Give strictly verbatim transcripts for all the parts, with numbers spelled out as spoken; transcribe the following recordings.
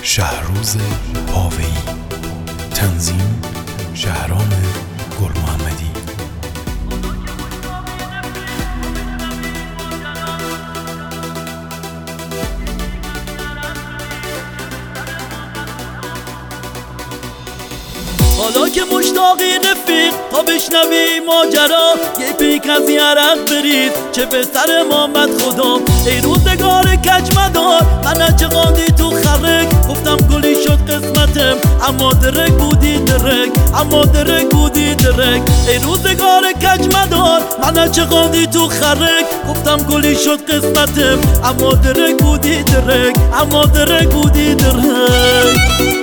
شهروز پاویی. تنظیم شهرام گل محمدی. حالا که مشتاقی رفیق تا بشنوی ماجرا، یه پیک از این عرق برید چه به سر ما آمد خدا. ای روزگار کج مدار من چقاندی تو خرک، گفتم گلی شد قسمتم اما درک بودی درک، اما درک بودی درک. ای روزگار کج مدار من چقاندی تو خرک، گفتم گلی شد قسمتم اما درک بودی درک، اما درک بودی درک.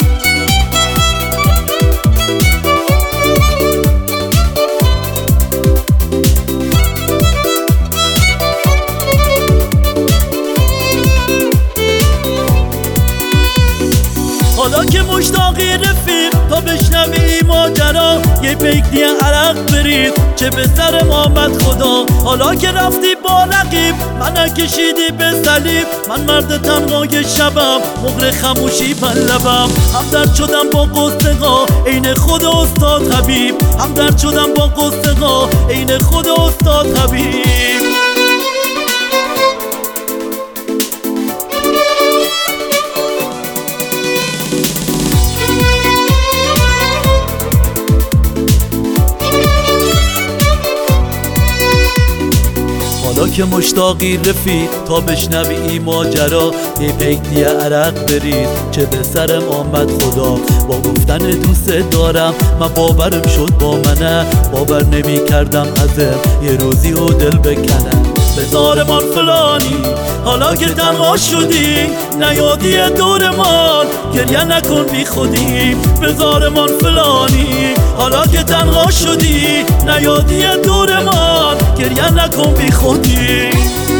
حالا که مشتاقی رفیق تا بشنوی ماجرا، یه پیک دیگه عرق برید چه به سر ما آمد خدا. حالا که رفتی با رقیب من کشیدی به صلیب، من مرد تنهای شبم مغر خموشی بر لبم. همدرد شدم با قصه‌ها عین خود استاد حبیب، همدرد شدم با قصه‌ها عین خود استاد حبیب. حالا که مشتاقی رفیق تا بشنوی این ماجرا، یه پیک دیگه عرق برید چه به سرم آمد خدا. با گفتن دوست دارم من باورم شد با منه، باور نمی کردم ازم یه روزی و دل بکنه. بذارمان فلانی حالا که تنها شدی، نیادی دورمان گریه نکن بی خودی. بذارمان فلانی حالا که تنها شدی، نیادی دورمان گریه نکن بی خودی.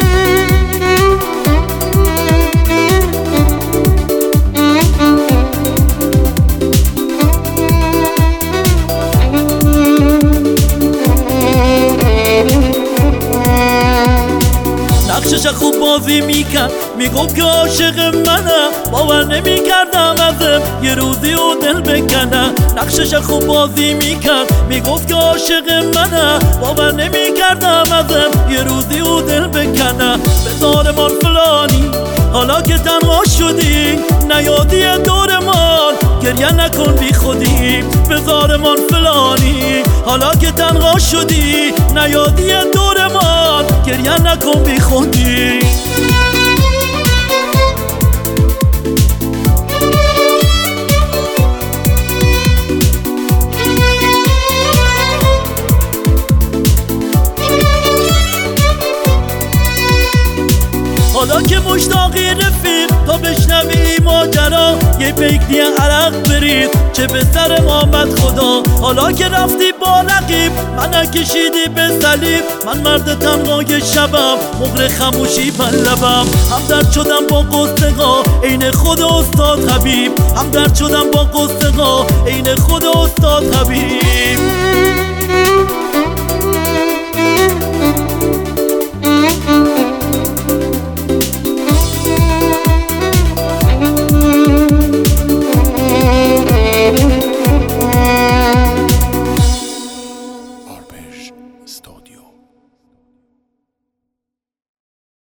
نقشش خوب بازی میکرد میگفت که عاشق منه، باور نمیکردم ازم یه روزی و دل بکنه. نقشش خوب بازی میکرد میگفت که عاشق منه، باور نمیکردم ازم یه روزی و دل بکنه. بذارمان فلانی حالا که تنها شدی، نیادی دورمان گریه نکن بی خودی. بذارمان فلانی حالا که تنها شدی، نیادی دورمان گریه نکن بی خودی. حالا که مشتاقی رفیق تا بشنوی ماجرا، یه پیک دیگه عرق برید چه به سر ما آمد خدا. حالا که رفتی با رقیب من کشیدی به صلیب، من مرد تنهای شبم مغر خموشی بر لبم. همدرد شدم با قصه‌ها عین خود استاد حبیب، همدرد شدم با قصه‌ها عین خود استاد حبیب.